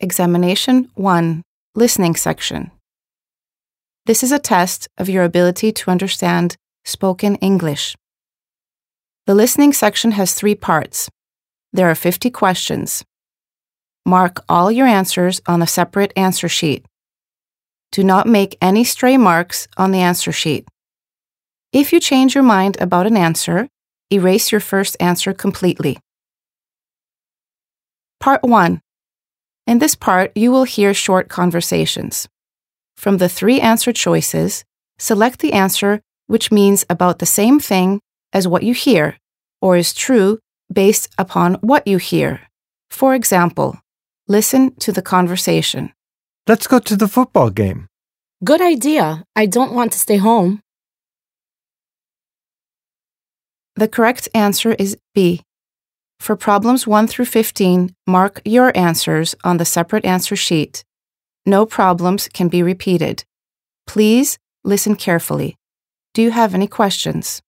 Examination 1, Listening Section. This is a test of your ability to understand spoken English. The listening section has 3 parts. There are 50 questions. Mark all your answers on a separate answer sheet. Do not make any stray marks on the answer sheet. If you change your mind about an answer, erase your first answer completely. Part 1. In this part, you will hear short conversations. From the 3 answer choices, select the answer which means about the same thing as what you hear, or is true based upon what you hear. For example, listen to the conversation. Let's go to the football game. Good idea. I don't want to stay home. The correct answer is B. For problems 1 through 15, mark your answers on the separate answer sheet. No problems can be repeated. Please listen carefully. Do you have any questions?